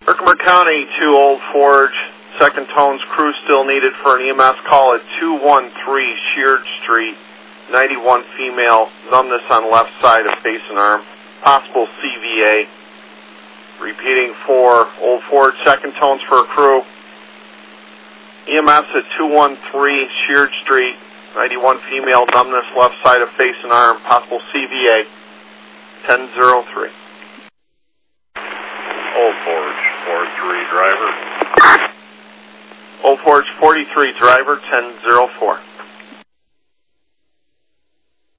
Herkimer County to Old Forge. Second tones crew still needed for an EMS call at 213 Sheard Street. 91 female, numbness on left side of face and arm. Possible CVA. Repeating for Old Forge, second tones for a crew. EMS at 213 Sheard Street. 91 female, numbness left side of face and arm. Possible CVA. 1003. Old Forge, 43 driver. Old Forge 43 driver, 1004.